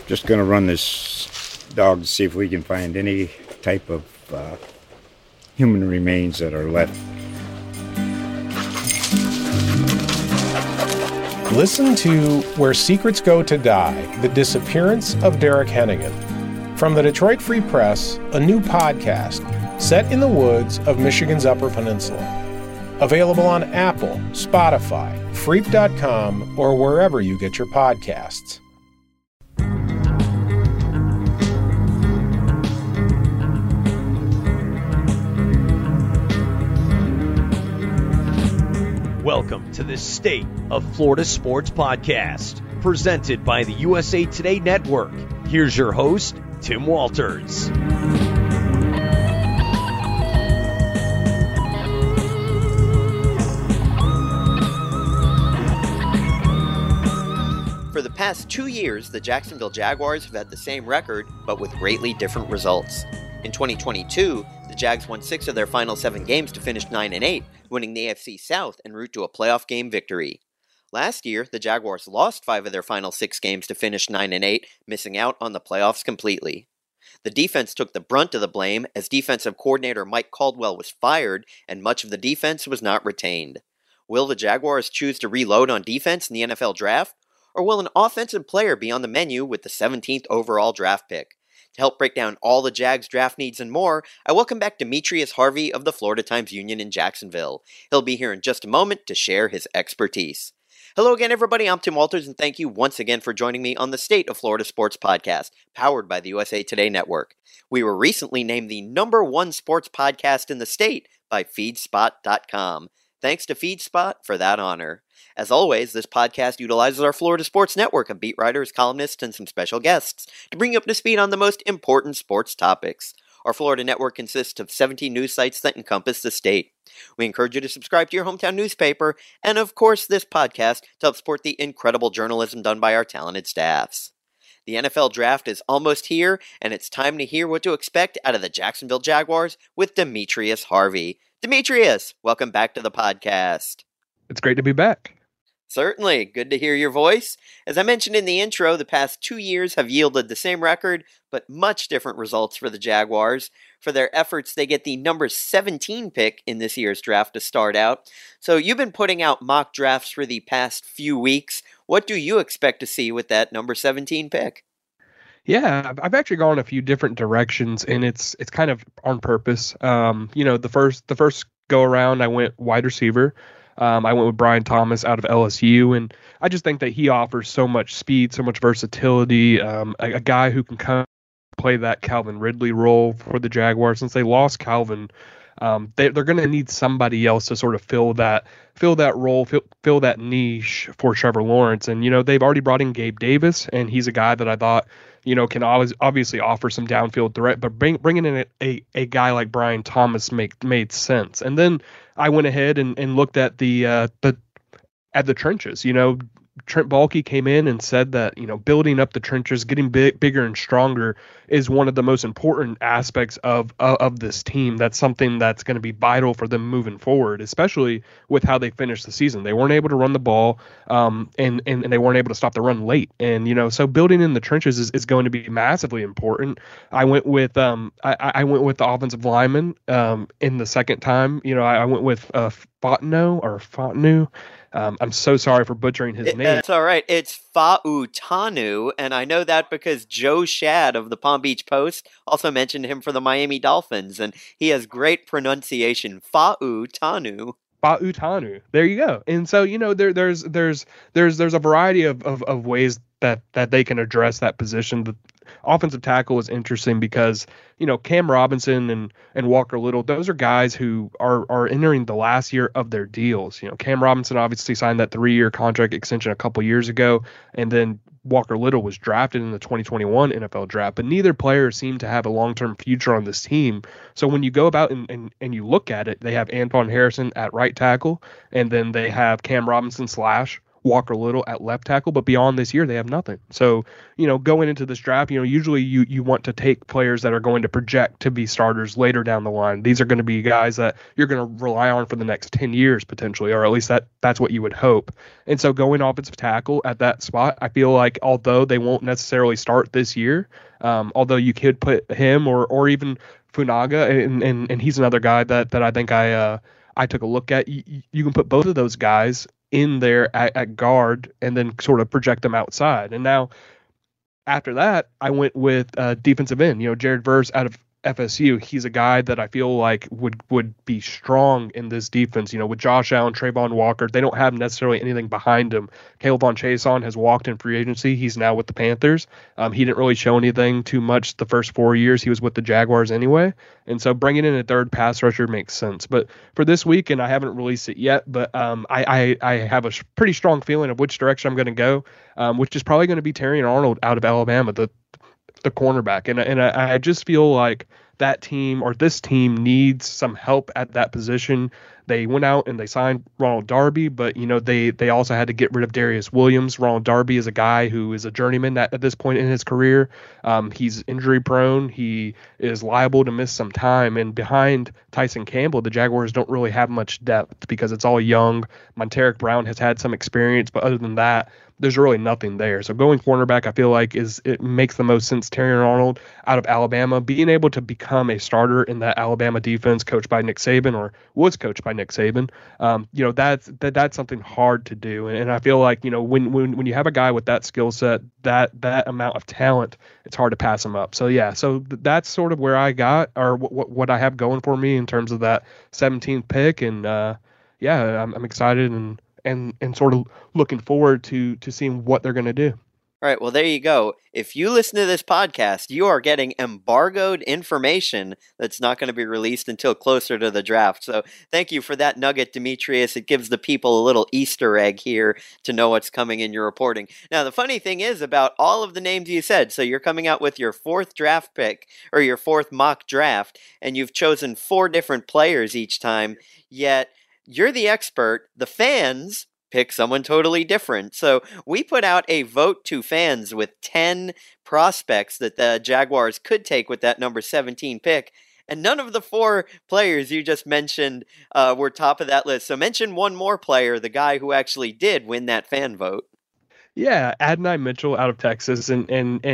Just going to run this dog to see if we can find any type of human remains that are left. Listen to Where Secrets Go to Die, The Disappearance of Derek Hennigan. From the Detroit Free Press, a new podcast set in the woods of Michigan's Upper Peninsula. Available on Apple, Spotify, Freep.com, or wherever you get your podcasts. Welcome to the State of Florida Sports Podcast, presented by the USA Today Network. Here's your host, Tim Walters. For the past 2 years, the Jacksonville Jaguars have had the same record, but with greatly different results. In 2022, the Jags won 6 of their final 7 games to finish 9-8, winning the AFC South en route to a playoff game victory. Last year, the Jaguars lost 5 of their final 6 games to finish 9-8, missing out on the playoffs completely. The defense took the brunt of the blame as defensive coordinator Mike Caldwell was fired and much of the defense was not retained. Will the Jaguars choose to reload on defense in the NFL draft? Or will an offensive player be on the menu with the 17th overall draft pick? To help break down all the Jags draft needs and more, I welcome back Demetrius Harvey of the Florida Times-Union in Jacksonville. He'll be here in just a moment to share his expertise. Hello again, everybody. I'm Tim Walters, and thank you once again for joining me on the State of Florida Sports Podcast, powered by the USA Today Network. We were recently named the #1 sports podcast in the state by FeedSpot.com. Thanks to FeedSpot for that honor. As always, this podcast utilizes our Florida Sports Network of beat writers, columnists, and some special guests to bring you up to speed on the most important sports topics. Our Florida network consists of 17 news sites that encompass the state. We encourage you to subscribe to your hometown newspaper, and of course this podcast to help support the incredible journalism done by our talented staffs. The NFL Draft is almost here, and it's time to hear what to expect out of the Jacksonville Jaguars with Demetrius Harvey. Demetrius, welcome back to the podcast. It's great to be back. Certainly. Good to hear your voice. As I mentioned in the intro, the past 2 years have yielded the same record, but much different results for the Jaguars. For their efforts, they get the number 17 pick in this year's draft to start out. So you've been putting out mock drafts for the past few weeks. What do you expect to see with that number 17 pick? Yeah, I've actually gone a few different directions, and it's kind of on purpose. The first go around, I went wide receiver. I went with Brian Thomas out of LSU, and I just think that he offers so much speed, so much versatility, a guy who can come play that Calvin Ridley role for the Jaguars. Since they lost Calvin, they're going to need somebody else to sort of fill that role, fill that niche for Trevor Lawrence. And, they've already brought in Gabe Davis, and he's a guy that I thought, can always obviously offer some downfield threat, but bringing in a guy like Brian Thomas made sense. And then I went ahead and looked at the trenches. Trent Baalke came in and said that, building up the trenches, getting bigger and stronger is one of the most important aspects of this team. That's something that's going to be vital for them moving forward, especially with how they finished the season. They weren't able to run the ball, and they weren't able to stop the run late. And, so building in the trenches is going to be massively important. I went with I went with the offensive lineman in the second time. I went with Fontenot. I'm so sorry for butchering his name. That's all right. It's Fa'utanu, and I know that because Joe Shad of the Palm Beach Post also mentioned him for the Miami Dolphins, and he has great pronunciation. Fa'utanu. Fa'utanu. There you go. And so, there's a variety of ways that they can address that position. The offensive tackle is interesting because, Cam Robinson and Walker Little, those are guys who are entering the last year of their deals. Cam Robinson obviously signed that 3-year contract extension a couple years ago, and then Walker Little was drafted in the 2021 NFL draft, but neither player seemed to have a long-term future on this team. So when you go about and you look at it, they have Anton Harrison at right tackle, and then they have Cam Robinson / Walker Little at left tackle, but beyond this year, they have nothing. So, going into this draft, usually you want to take players that are going to project to be starters later down the line. These are going to be guys that you're going to rely on for the next 10 years potentially, or at least that's what you would hope. And so going offensive tackle at that spot, I feel like although they won't necessarily start this year, although you could put him or even Funaga, and he's another guy that I think I took a look at. You can put both of those guys in there at guard and then sort of project them outside. And now after that, I went with defensive end. Jared Verse out of FSU. He's a guy that I feel like would be strong in this defense. With Josh Allen, Trayvon Walker, they don't have necessarily anything behind him. Caleb Von Chason has walked in free agency. He's now with the Panthers. He didn't really show anything too much the first 4 years he was with the Jaguars anyway. And so bringing in a third pass rusher makes sense. But for this week, and I haven't released it yet, but I have a pretty strong feeling of which direction I'm going to go, which is probably going to be Terrion Arnold out of Alabama, the cornerback. And I just feel like that team or this team needs some help at that position. They went out and they signed Ronald Darby, but they also had to get rid of Darius Williams. Ronald Darby is a guy who is a journeyman at this point in his career. He's injury prone. He is liable to miss some time. And behind Tyson Campbell, the Jaguars don't really have much depth because it's all young. Monteric Brown has had some experience, but other than that, there's really nothing there. So going cornerback, I feel like it makes the most sense. Terrion Arnold out of Alabama, being able to become a starter in that Alabama defense coached by Nick Saban, or was coached by Nick Saban, that's something hard to do. And I feel like, when you have a guy with that skill set, that amount of talent, it's hard to pass him up. So yeah, that's sort of where I got, or what I have going for me in terms of that 17th pick. And I'm excited and sort of looking forward to seeing what they're going to do. All right, well, there you go. If you listen to this podcast, you are getting embargoed information that's not going to be released until closer to the draft. So thank you for that nugget, Demetrius. It gives the people a little Easter egg here to know what's coming in your reporting. Now, the funny thing is about all of the names you said, so you're coming out with your fourth draft pick, or your fourth mock draft, and you've chosen 4 different players each time, yet you're the expert. The fans pick someone totally different. So we put out a vote to fans with 10 prospects that the Jaguars could take with that number 17 pick. And none of the 4 players you just mentioned were top of that list. So mention one more player, the guy who actually did win that fan vote. Yeah, Adonai Mitchell out of Texas, and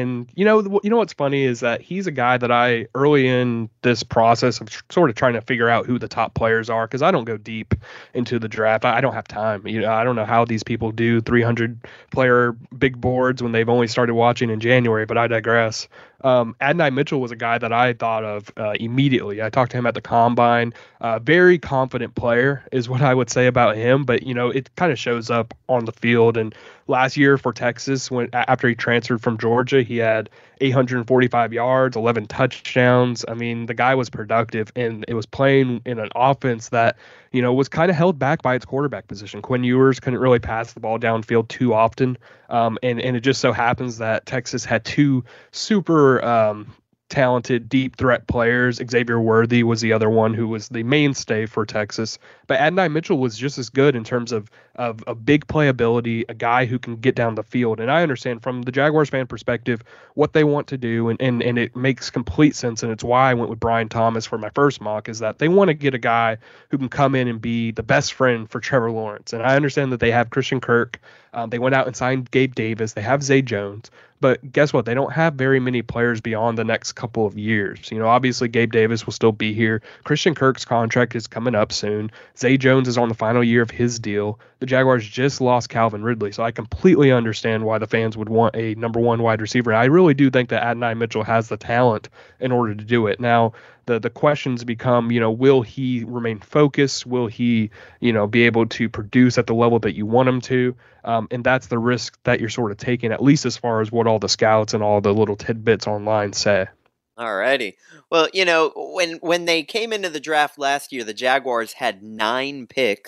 what's funny is that he's a guy that I early in this process of sort of trying to figure out who the top players are, because I don't go deep into the draft. I don't have time. I don't know how these people do 300 player big boards when they've only started watching in January, but I digress. Adonai Mitchell was a guy that I thought of immediately. I talked to him at the Combine. Very confident player is what I would say about him, but it kind of shows up on the field. And last year for Texas, after he transferred from Georgia, he had 845 yards, 11 touchdowns. I mean, the guy was productive, and it was playing in an offense that was kind of held back by its quarterback position. Quinn Ewers couldn't really pass the ball downfield too often, and it just so happens that Texas had 2 super talented deep threat players. Xavier Worthy was the other one who was the mainstay for Texas, but Adonai Mitchell was just as good in terms of a big playability, a guy who can get down the field. And I understand from the Jaguars fan perspective what they want to do, and it makes complete sense, and it's why I went with Brian Thomas for my first mock, is that they want to get a guy who can come in and be the best friend for Trevor Lawrence. And I understand that they have Christian Kirk. They went out and signed Gabe Davis. They have Zay Jones. But guess what? They don't have very many players beyond the next couple of years. Obviously Gabe Davis will still be here. Christian Kirk's contract is coming up soon. Zay Jones is on the final year of his deal. The Jaguars just lost Calvin Ridley, so I completely understand why the fans would want a number 1 wide receiver. I really do think that Adonai Mitchell has the talent in order to do it. Now, the questions become, will he remain focused? Will he, be able to produce at the level that you want him to? And that's the risk that you're sort of taking, at least as far as what all the scouts and all the little tidbits online say. Alrighty. Well, when they came into the draft last year, the Jaguars had 9 picks,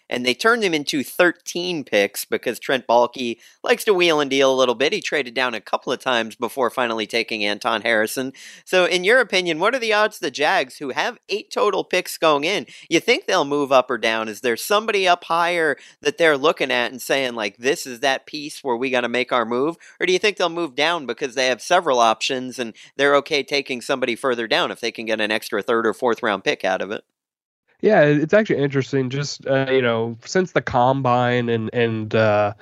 and they turned them into 13 picks because Trent Baalke likes to wheel and deal a little bit. He traded down a couple of times before finally taking Anton Harrison. So in your opinion, what are the odds the Jags, who have 8 total picks going in, you think they'll move up or down? Is there somebody up higher that they're looking at and saying, like, this is that piece where we got to make our move? Or do you think they'll move down because they have several options and they're okay taking somebody further down if they can get an extra 3rd or 4th round pick out of it? Yeah, it's actually interesting. Just since the combine and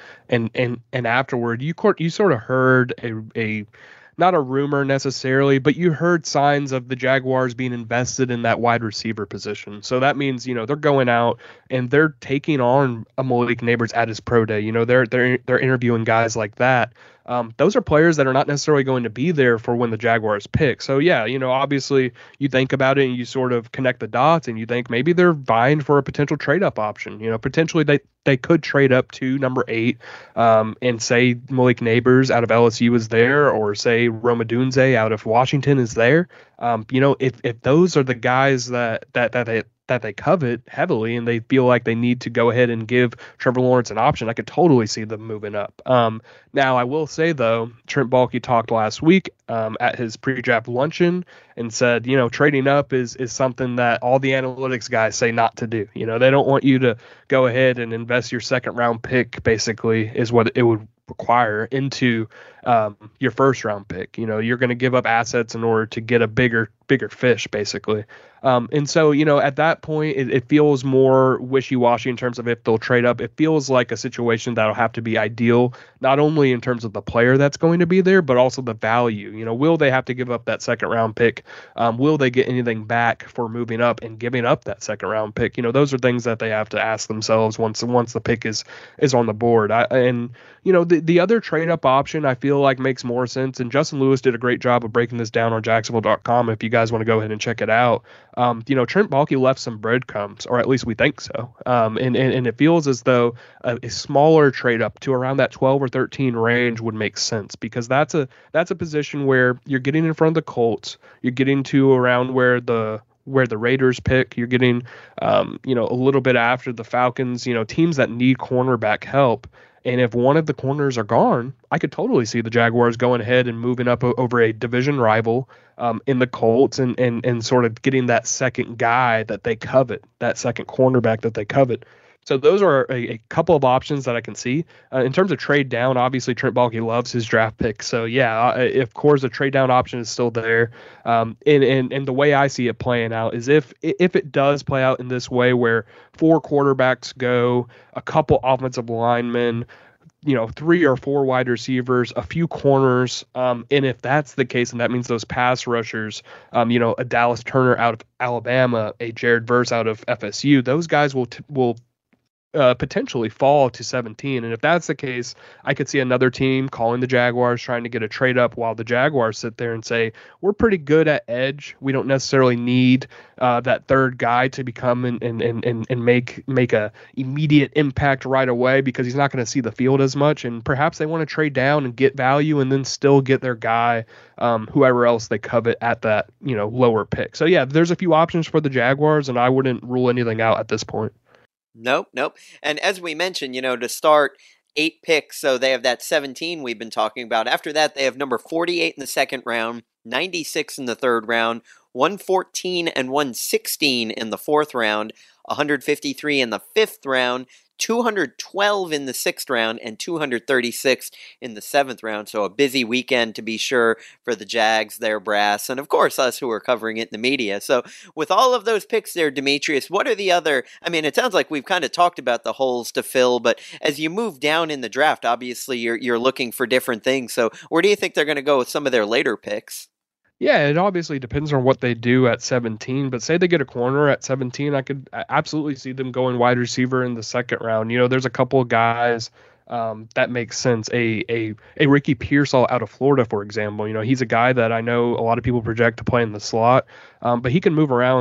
afterward, you sort of heard a not a rumor necessarily, but you heard signs of the Jaguars being invested in that wide receiver position. So that means they're going out and they're taking on a Malik Nabers at his pro day. They're interviewing guys like that. Those are players that are not necessarily going to be there for when the Jaguars pick. So yeah, obviously you think about it and you sort of connect the dots and you think maybe they're vying for a potential trade up option. Potentially they could trade up to number 8 and say Malik Nabers out of LSU is there, or say Rome Odunze out of Washington is there. If those are the guys that they covet heavily and they feel like they need to go ahead and give Trevor Lawrence an option, I could totally see them moving up. Now, I will say, though, Trent Baalke talked last week at his pre-draft luncheon and said, trading up is something that all the analytics guys say not to do. They don't want you to go ahead and invest your 2nd round pick, basically, is what it would require into your 1st round pick. You're going to give up assets in order to get a bigger fish, basically. And so, at that point, it feels more wishy-washy in terms of if they'll trade up. It feels like a situation that'll have to be ideal, not only in terms of the player that's going to be there, but also the value. Will they have to give up that 2nd round pick? Will they get anything back for moving up and giving up that 2nd round pick? Those are things that they have to ask themselves once the pick is on the board. The other trade-up option I feel like makes more sense, and Justin Lewis did a great job of breaking this down on Jacksonville.com if you guys want to go ahead and check it out. Trent Baalke left some breadcrumbs, or at least we think so. And it feels as though a smaller trade up to around that 12 or 13 range would make sense, because that's a position where you're getting in front of the Colts, you're getting to around where the Raiders pick, you're getting a little bit after the Falcons, teams that need cornerback help. And if one of the corners are gone, I could totally see the Jaguars going ahead and moving up over a division rival in the Colts and sort of getting that second guy that they covet, that second cornerback that they covet. So those are a couple of options that I can see. In terms of trade down, obviously Trent Baalke loves his draft pick. So yeah, of course the trade down option is still there. And the way I see it playing out is if it does play out in this way where 4 quarterbacks go, a couple offensive linemen, 3 or 4 wide receivers, a few corners. And if that's the case, and that means those pass rushers, a Dallas Turner out of Alabama, a Jared Verse out of FSU, those guys will potentially fall to 17. And if that's the case, I could see another team calling the Jaguars, trying to get a trade up, while the Jaguars sit there and say, we're pretty good at edge. We don't necessarily need that 3rd guy to become and make a immediate impact right away, because he's not going to see the field as much. And perhaps they want to trade down and get value and then still get their guy, whoever else they covet at that, lower pick. So yeah, there's a few options for the Jaguars, and I wouldn't rule anything out at this point. Nope. And as we mentioned, to start 8 picks, so they have that 17 we've been talking about. After that, they have number 48 in the 2nd round, 96 in the 3rd round, 114 and 116 in the 4th round, 153 in the 5th round, 212 in the 6th round, and 236 in the 7th round. So a busy weekend, to be sure, for the Jags, their brass, and of course us who are covering it in the media. So with all of those picks there, Demetrius, what are the other, it sounds like we've kind of talked about the holes to fill, but as you move down in the draft, obviously you're looking for different things. So where do you think they're going to go with some of their later picks? Yeah, it obviously depends on what they do at 17, but say they get a corner at 17, I could absolutely see them going wide receiver in the 2nd round. There's a couple of guys that makes sense. A Ricky Pearsall out of Florida, for example. He's a guy that I know a lot of people project to play in the slot, but he can move around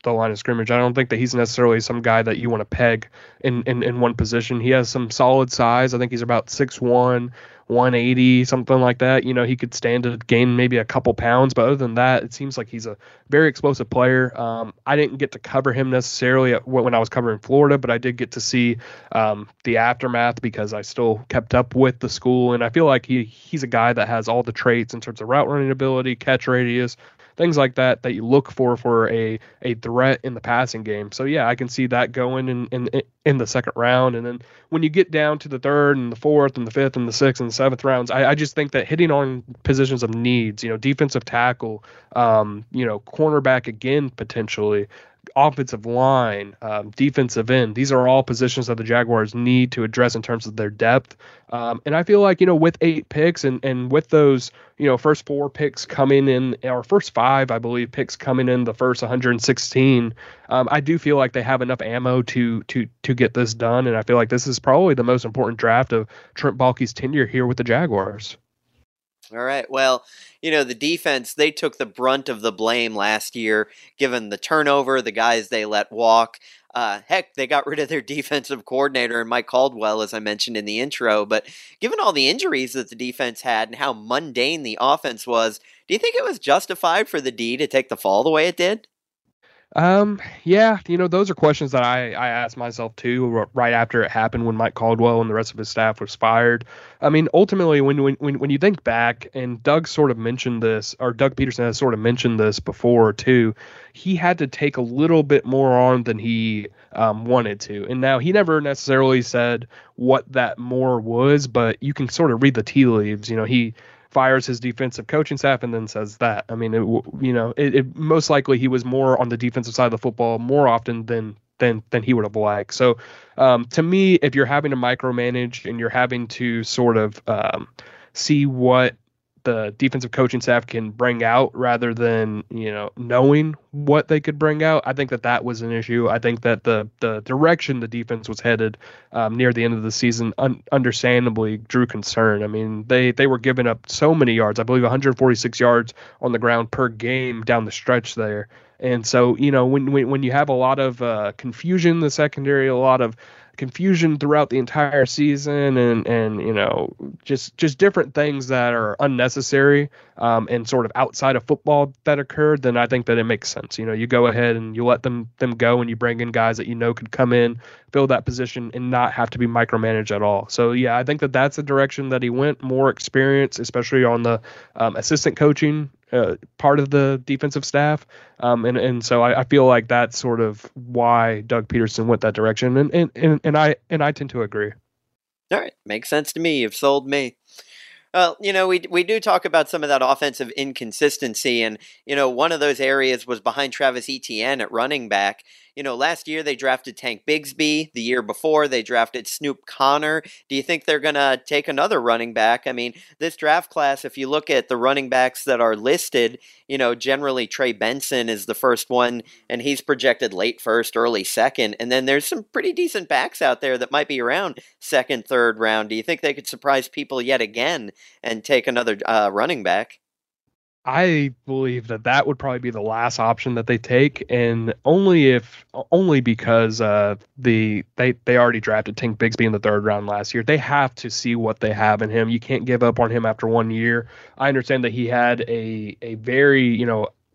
the line of scrimmage. I don't think that he's necessarily some guy that you want to peg in one position. He has some solid size. I think he's about 6'1", 180, something like that. He could stand to gain maybe a couple pounds, but other than that, it seems like he's a very explosive player. I didn't get to cover him necessarily when I was covering Florida, but I did get to see the aftermath because I still kept up with the school, and I feel like he's a guy that has all the traits in terms of route running ability, catch radius, things like that you look for a threat in the passing game. So yeah, I can see that going in the second round. And then when you get down to the third and the fourth and the fifth and the sixth and the seventh rounds, I just think that hitting on positions of needs, defensive tackle, cornerback again, potentially, offensive line, defensive end. These are all positions that the Jaguars need to address in terms of their depth. And I feel like, with 8 picks and with those, first 4 picks coming in, or first 5, I believe, picks coming in the first 116, I do feel like they have enough ammo to get this done. And I feel like this is probably the most important draft of Trent Baalke's tenure here with the Jaguars. All right. Well, the defense, they took the brunt of the blame last year, given the turnover, the guys they let walk. Heck, they got rid of their defensive coordinator and Mike Caldwell, as I mentioned in the intro. But given all the injuries that the defense had and how mundane the offense was, do you think it was justified for the D to take the fall the way it did? Yeah, those are questions that I asked myself too, right after it happened when Mike Caldwell and the rest of his staff was fired. I mean, ultimately, when you think back, and Doug sort of mentioned this, or Doug Peterson has sort of mentioned this before too, he had to take a little bit more on than he wanted to. And now he never necessarily said what that more was, but you can sort of read the tea leaves. He fires his defensive coaching staff and then says that. I mean, it most likely he was more on the defensive side of the football more often than he would have liked. So to me, if you're having to micromanage and you're having to sort of see what the defensive coaching staff can bring out rather than, knowing what they could bring out, I think that was an issue. I think that the direction the defense was headed near the end of the season understandably drew concern. I mean, they were giving up so many yards, I believe 146 yards on the ground per game down the stretch there. And so, when you have a lot of confusion in the secondary, a lot of confusion throughout the entire season, and just different things that are unnecessary and sort of outside of football that occurred, then I think that it makes sense. You go ahead and you let them go, and you bring in guys that could come in, fill that position, and not have to be micromanaged at all. So yeah, I think that's the direction that he went. More experience, especially on the assistant coaching part of the defensive staff. And so I feel like that's sort of why Doug Peterson went that direction. And I tend to agree. All right. Makes sense to me. You've sold me. Well, we do talk about some of that offensive inconsistency, and, one of those areas was behind Travis Etienne at running back. Last year they drafted Tank Bigsby. The year before they drafted Snoop Connor. Do you think they're going to take another running back? I mean, this draft class, if you look at the running backs that are listed, generally Trey Benson is the first one, and he's projected late first, early second. And then there's some pretty decent backs out there that might be around second, third round. Do you think they could surprise people yet again and take another running back? I believe that would probably be the last option that they take, and only because they already drafted Tank Bigsby in the third round last year. They have to see what they have in him. You can't give up on him after 1 year. I understand that he had a very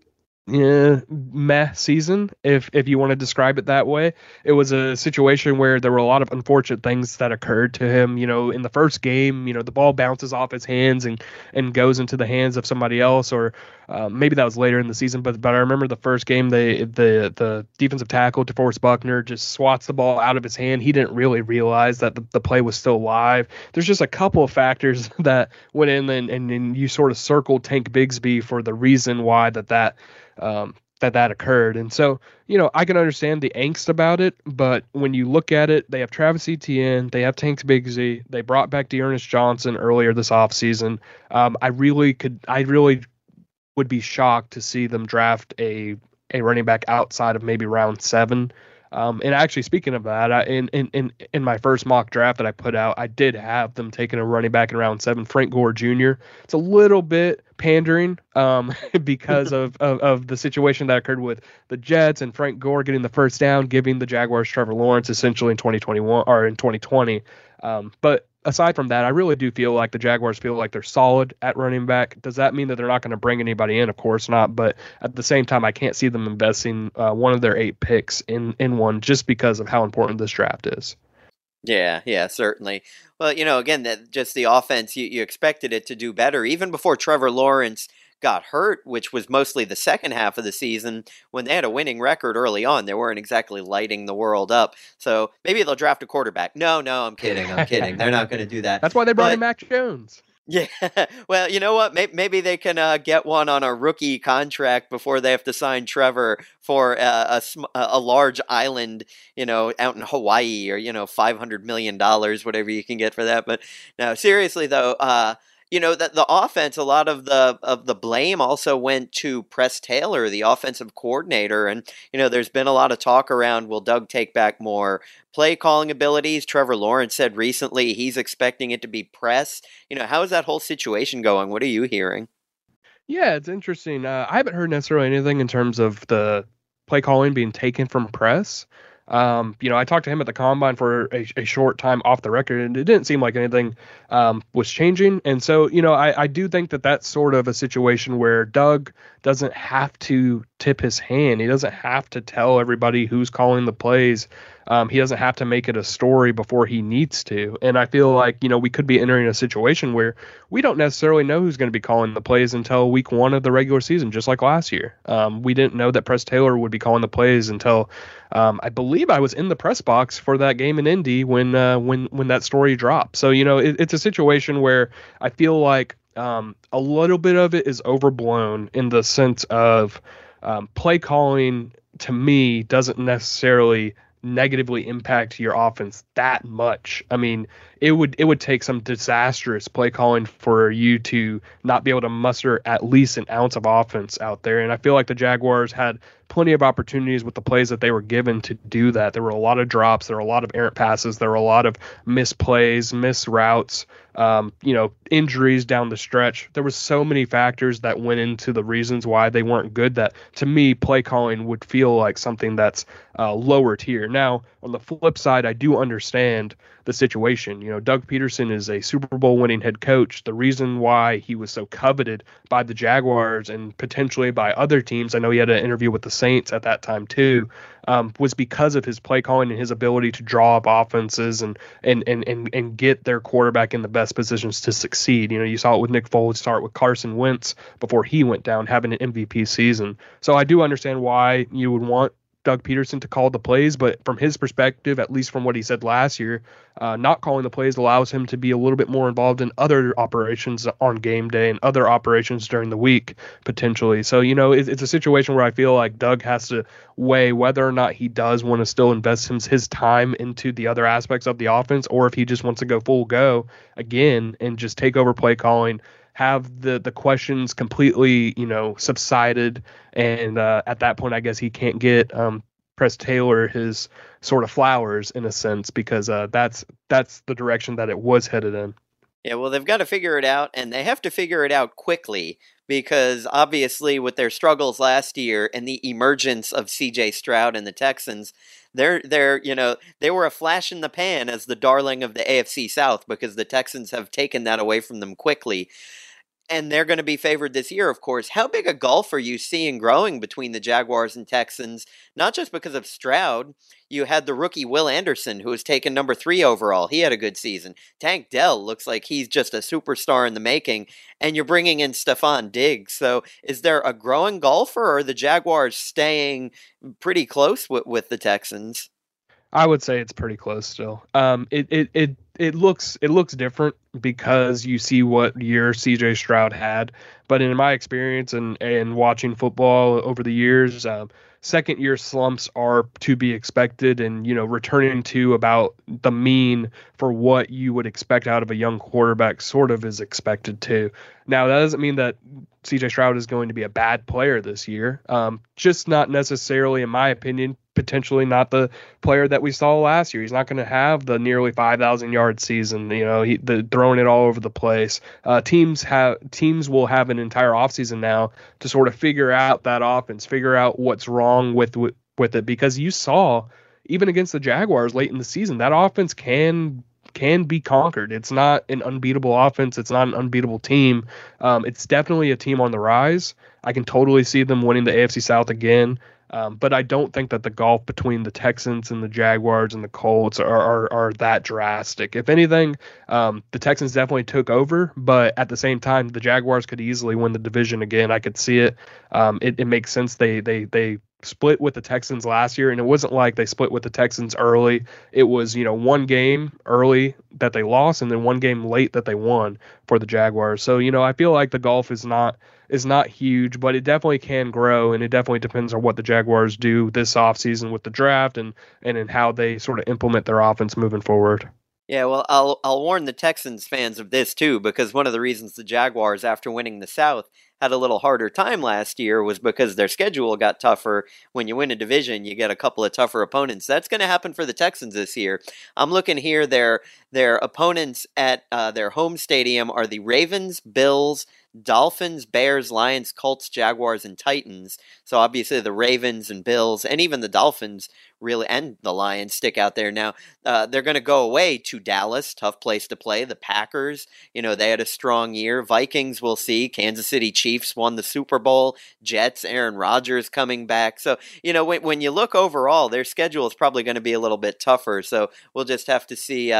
meh season, if you want to describe it that way. It was a situation where there were a lot of unfortunate things that occurred to him. In the first game, the ball bounces off his hands and goes into the hands of somebody else, or maybe that was later in the season. But I remember the first game, the defensive tackle, DeForest Buckner, just swats the ball out of his hand. He didn't really realize that the play was still live. There's just a couple of factors that went in, and you sort of circled Tank Bigsby for the reason why that occurred. And so, I can understand the angst about it, but when you look at it, they have Travis Etienne, they have Tank Bigsby, they brought back Dearness Johnson earlier this offseason. I really would be shocked to see them draft a running back outside of maybe round 7. And actually, speaking of that, in my first mock draft that I put out, I did have them taking a running back in round 7, Frank Gore Jr. It's a little bit pandering because of the situation that occurred with the Jets and Frank Gore getting the first down, giving the Jaguars Trevor Lawrence essentially in 2021 or in 2020. But aside from that, I really do feel like the Jaguars feel like they're solid at running back. Does that mean that they're not going to bring anybody in? Of course not. But at the same time, I can't see them investing one of their 8 picks in one just because of how important this draft is. Yeah, certainly. Well, again, that just the offense, you expected it to do better even before Trevor Lawrence got hurt, which was mostly the second half of the season. When they had a winning record early on, they weren't exactly lighting the world up. So maybe they'll draft a quarterback. No, I'm kidding. They're not going to do that. That's why they brought in Mac Jones. Yeah, well, you know what? Maybe they can get one on a rookie contract before they have to sign Trevor for a large island, out in Hawaii, or $500 million, whatever you can get for that. But no, seriously though, that the offense, a lot of the blame also went to Press Taylor, the offensive coordinator. And, there's been a lot of talk around, will Doug take back more play calling abilities? Trevor Lawrence said recently he's expecting it to be Press. How is that whole situation going? What are you hearing? Yeah, it's interesting. I haven't heard necessarily anything in terms of the play calling being taken from Press. I talked to him at the combine for a short time off the record, and it didn't seem like anything was changing. And so, I do think that that's sort of a situation where Doug doesn't have to tip his hand. He doesn't have to tell everybody who's calling the plays. He doesn't have to make it a story before he needs to. And I feel like, we could be entering a situation where we don't necessarily know who's going to be calling the plays until week 1 of the regular season, just like last year. We didn't know that Press Taylor would be calling the plays until I believe I was in the press box for that game in Indy when that story dropped. So, it's a situation where I feel like a little bit of it is overblown in the sense of play calling, to me, doesn't necessarily negatively impact your offense that much. I mean, it would take some disastrous play calling for you to not be able to muster at least an ounce of offense out there. And I feel like the Jaguars had plenty of opportunities with the plays that they were given to do that. There were a lot of drops, there were a lot of errant passes, there were a lot of misplays, missed routes, injuries down the stretch. There was so many factors that went into the reasons why they weren't good that, to me, play calling would feel like something that's lower tier. Now, on the flip side, I do understand the situation. Doug Peterson is a Super Bowl winning head coach. The reason why he was so coveted by the Jaguars and potentially by other teams, I know he had an interview with the Saints at that time too, was because of his play calling and his ability to draw up offenses and get their quarterback in the best positions to succeed. You saw it with Nick Foles, start with Carson Wentz before he went down having an MVP season. So I do understand why you would want Doug Peterson to call the plays, but from his perspective, at least from what he said last year, not calling the plays allows him to be a little bit more involved in other operations on game day and other operations during the week, potentially. So, it's a situation where I feel like Doug has to weigh whether or not he does want to still invest his time into the other aspects of the offense, or if he just wants to go full go again and just take over play calling, have the questions completely, subsided. And at that point, I guess he can't get Press Taylor his sort of flowers in a sense, because that's the direction that it was headed in. Yeah, well, they've got to figure it out, and they have to figure it out quickly, because obviously with their struggles last year and the emergence of C.J. Stroud and the Texans, they were a flash in the pan as the darling of the AFC South, because the Texans have taken that away from them quickly. And they're going to be favored this year, of course. How big a gulf are you seeing growing between the Jaguars and Texans? Not just because of Stroud. You had the rookie Will Anderson, who was taken number 3 overall. He had a good season. Tank Dell looks like he's just a superstar in the making. And you're bringing in Stephon Diggs. So is there a growing gulf, or are the Jaguars staying pretty close with the Texans? I would say it's pretty close still. It looks different because you see what year CJ Stroud had, but in my experience and watching football over the years, second year slumps are to be expected, and returning to about the mean for what you would expect out of a young quarterback sort of is expected too. Now, that doesn't mean that CJ Stroud is going to be a bad player this year. Just not necessarily, in my opinion, potentially not the player that we saw last year. He's not going to have the nearly 5,000 yard season. Throwing it all over the place. Teams will have an entire offseason now to sort of figure out that offense, figure out what's wrong with it, because you saw even against the Jaguars late in the season that offense can be conquered. It's not an unbeatable offense. It's not an unbeatable team. It's definitely a team on the rise. I can totally see them winning the AFC South again. But I don't think that the gulf between the Texans and the Jaguars and the Colts are that drastic. If anything, the Texans definitely took over, but at the same time, the Jaguars could easily win the division again. I could see it. It makes sense. They split with the Texans last year, and it wasn't like they split with the Texans early. It was, one game early that they lost and then one game late that they won for the Jaguars. So, I feel like the gulf is not huge, but it definitely can grow, and it definitely depends on what the Jaguars do this offseason with the draft and in how they sort of implement their offense moving forward. Yeah, well, I'll warn the Texans fans of this too, because one of the reasons the Jaguars, after winning the South, had a little harder time last year was because their schedule got tougher. When you win a division, you get a couple of tougher opponents. That's going to happen for the Texans this year. I'm looking here. Their opponents at their home stadium are the Ravens, Bills, Dolphins, Bears, Lions, Colts, Jaguars, and Titans. So obviously the Ravens and Bills and even the Dolphins really and the Lions stick out there. Now they're going to go away to Dallas, tough place to play. The Packers, they had a strong year. Vikings, we'll see. Kansas City Chiefs won the Super Bowl. Jets, Aaron Rodgers coming back. So when you look overall, their schedule is probably going to be a little bit tougher. So we'll just have to see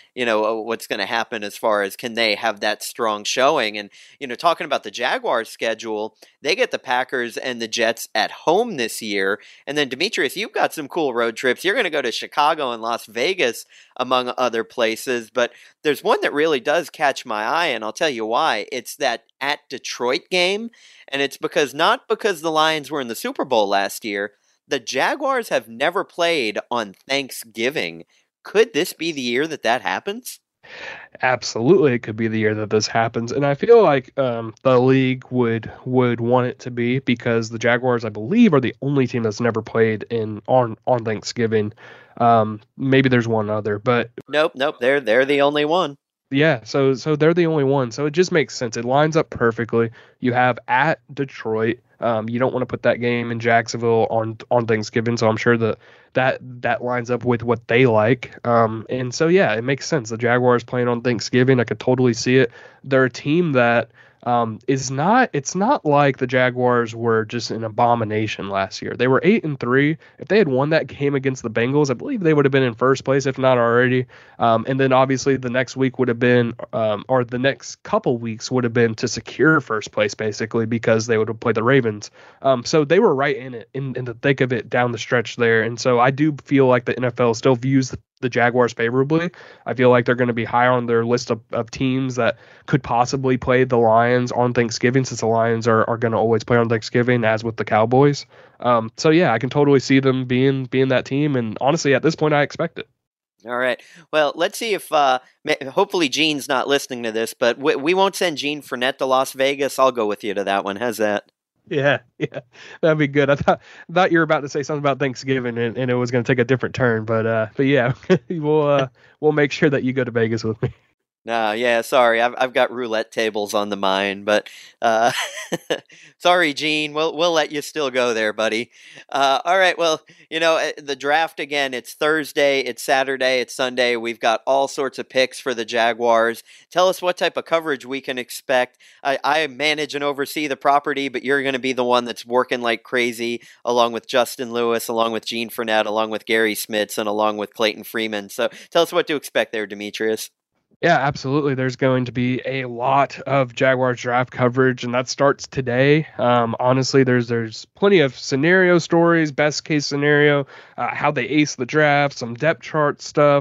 what's going to happen as far as can they have that strong showing. And talking about the Jaguars schedule, they get the Packers and the Jets at home this year. And then, Demetrius, you've got some cool road trips. You're going to go to Chicago and Las Vegas, among other places. But there's one that really does catch my eye, and I'll tell you why. It's that at Detroit game. And it's not because the Lions were in the Super Bowl last year. The Jaguars have never played on Thanksgiving. Could this be the year that happens? Absolutely, it could be the year that this happens, and I feel like the league would want it to be, because the Jaguars, I believe, are the only team that's never played on Thanksgiving. Maybe there's one other, but nope, they're the only one. Yeah, so they're the only one, so it just makes sense. It lines up perfectly. You have at Detroit. You don't want to put that game in Jacksonville on Thanksgiving, so I'm sure that lines up with what they like. And so, yeah, it makes sense. The Jaguars playing on Thanksgiving, I could totally see it. They're a team that it's not like the Jaguars were just an abomination last year. They were 8-3. If they had won that game against the Bengals, I believe they would have been in first place, if not already. And then obviously the next week would have been, or the next couple weeks would have been to secure first place, basically, because they would have played the Ravens. So they were right in it, in the thick of it down the stretch there. And so I do feel like the NFL still views the Jaguars favorably. I feel like they're going to be high on their list of teams that could possibly play the Lions on Thanksgiving, since the Lions are going to always play on Thanksgiving, as with the Cowboys. So yeah, I can totally see them being that team, and honestly, at this point, I expect it. All right. Well, let's see if hopefully Gene's not listening to this, but we won't send Gene Fournette to Las Vegas. I'll go with you to that one. How's that? Yeah, that'd be good. I thought you were about to say something about Thanksgiving, and it was going to take a different turn, but yeah, we'll make sure that you go to Vegas with me. No, yeah, sorry, I've got roulette tables on the mind, but sorry, Gene, we'll let you still go there, buddy. All right, well, the draft again. It's Thursday, it's Saturday, it's Sunday. We've got all sorts of picks for the Jaguars. Tell us what type of coverage we can expect. I manage and oversee the property, but you're going to be the one that's working like crazy, along with Justin Lewis, along with Gene Fournette, along with Gary Smits, and along with Clayton Freeman. So tell us what to expect there, Demetrius. Yeah, absolutely. There's going to be a lot of Jaguars draft coverage, and that starts today. Honestly, there's plenty of scenario stories, best case scenario, how they ace the draft, some depth chart stuff.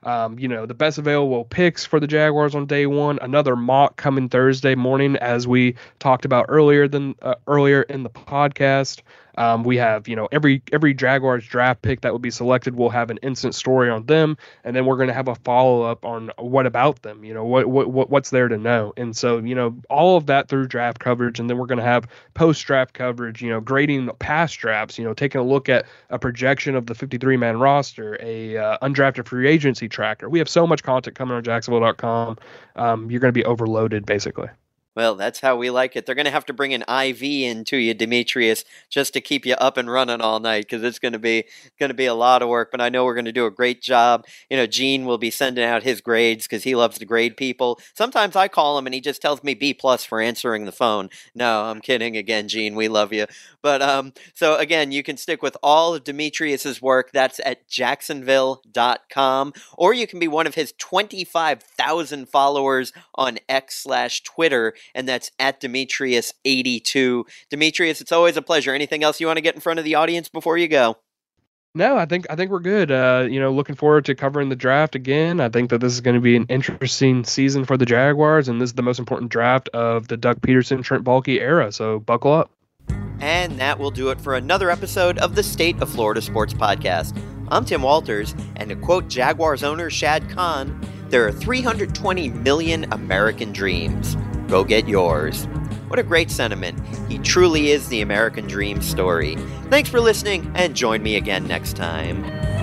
The best available picks for the Jaguars on day one. Another mock coming Thursday morning, as we talked about earlier in the podcast. We have, every Jaguars draft pick that will be selected will have an instant story on them, and then we're going to have a follow up on what about them, what's there to know. And so, all of that through draft coverage, and then we're going to have post draft coverage, grading past drafts, taking a look at a projection of the 53-man roster, a undrafted free agency tracker. We have so much content coming on Jacksonville.com. You're going to be overloaded, basically. Well, that's how we like it. They're going to have to bring an IV into you, Demetrius, just to keep you up and running all night, because it's going to be a lot of work. But I know we're going to do a great job. Gene will be sending out his grades because he loves to grade people. Sometimes I call him and he just tells me B+ for answering the phone. No, I'm kidding. Again, Gene, we love you. But so again, you can stick with all of Demetrius's work. That's at Jacksonville.com, or you can be one of his 25,000 followers on X/Twitter. And that's at Demetrius82. Demetrius, it's always a pleasure. Anything else you want to get in front of the audience before you go? No, I think we're good. Looking forward to covering the draft again. I think that this is going to be an interesting season for the Jaguars, and this is the most important draft of the Doug Peterson, Trent Baalke era. So buckle up. And that will do it for another episode of the State of Florida Sports Podcast. I'm Tim Walters, and to quote Jaguars owner Shad Khan, there are 320 million American dreams. Go get yours. What a great sentiment. He truly is the American dream story. Thanks for listening, and join me again next time.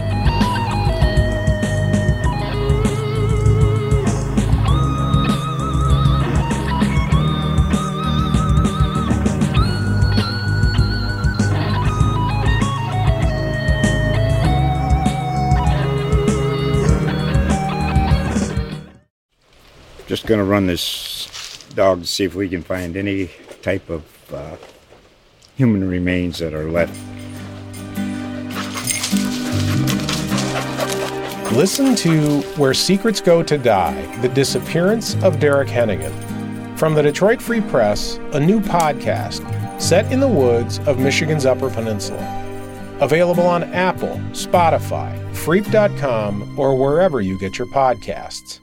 Just going to run this dog to see if we can find any type of human remains that are left. Listen to Where Secrets Go to Die, The Disappearance of Derek Hennigan. From the Detroit Free Press, a new podcast set in the woods of Michigan's Upper Peninsula. Available on Apple, Spotify, Freep.com, or wherever you get your podcasts.